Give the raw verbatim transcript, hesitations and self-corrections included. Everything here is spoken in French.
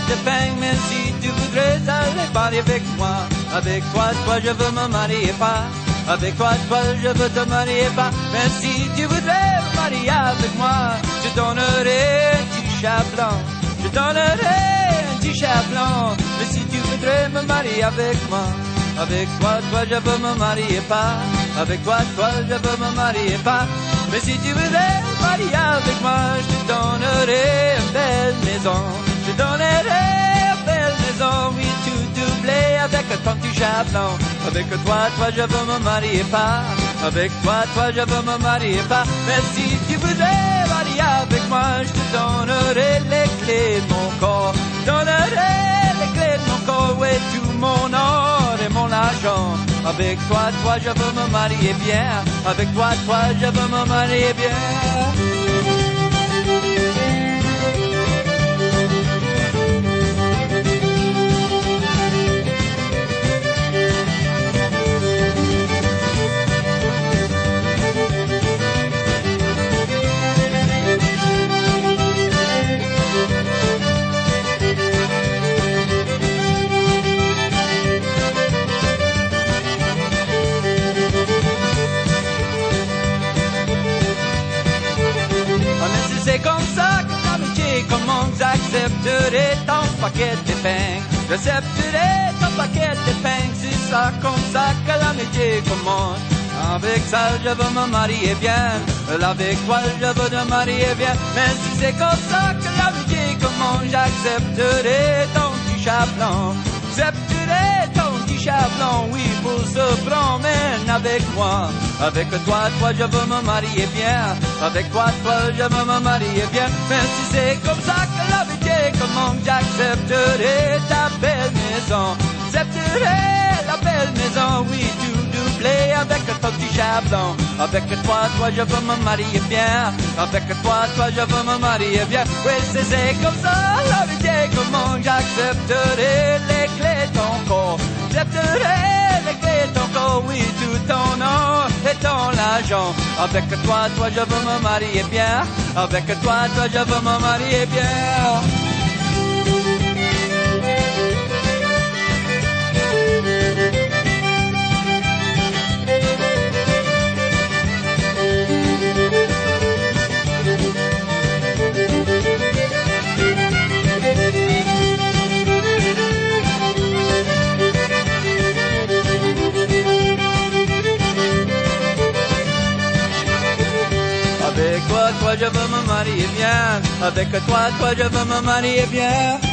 de pain, mais si tu voudrais aller parler avec moi, avec toi, toi, je veux me marier pas. Avec toi, toi, je veux te marier pas. Mais si tu voudrais me marier avec moi, je donnerai un petit chat blanc. Je donnerai un petit chat blanc. Mais si tu voudrais me marier avec moi, avec toi, toi, je veux me marier pas. Avec toi, toi, je veux me marier pas. Mais si tu voudrais me marier avec moi, je te donnerai une belle maison. Je donnerai une belle maison, oui, tout doublé avec ton petit chat blanc. Avec toi, toi, je veux me marier pas. Avec toi, toi, je veux me marier pas. Mais si tu voudrais marier avec moi, je te donnerai les clés de mon corps. Je donnerai les clés de mon corps, oui, tout mon or et mon argent. Avec toi, toi, je veux me marier bien. Avec toi, toi, je veux me marier bien. C'est comme ça que l'amitié commence. J'accepterai ton paquet de pain. J'accepterai ton paquet de pain. C'est ça comme ça que l'amitié commence. Avec ça je veux me marier bien. Avec toi je veux me marier bien. Mais si c'est comme ça que l'amitié commence, j'accepterai ton petit chat blanc. J'accepterai ton petit chat blanc, oui, pour se promener avec moi. Avec toi, toi, je veux me marier bien. Avec toi, toi, je veux me marier bien. Mais si c'est comme ça que l'amitié commence, j'accepterai ta belle maison. J'accepterai la belle maison, oui, tout doublé avec ton petit chat blanc. Avec toi, toi, je veux me marier bien. Avec toi, toi, je veux me marier bien. Oui, si c'est comme ça l'amitié commence, j'accepterai les clés de ton corps. J'accepterai les clés de ton corps, oui, tout ton or et ton argent. Avec toi, toi, je veux me marier bien. Avec toi, toi, je veux me marier bien. Avec toi, toi, je veux me marier bien. Avec toi, toi, je veux me marier bien.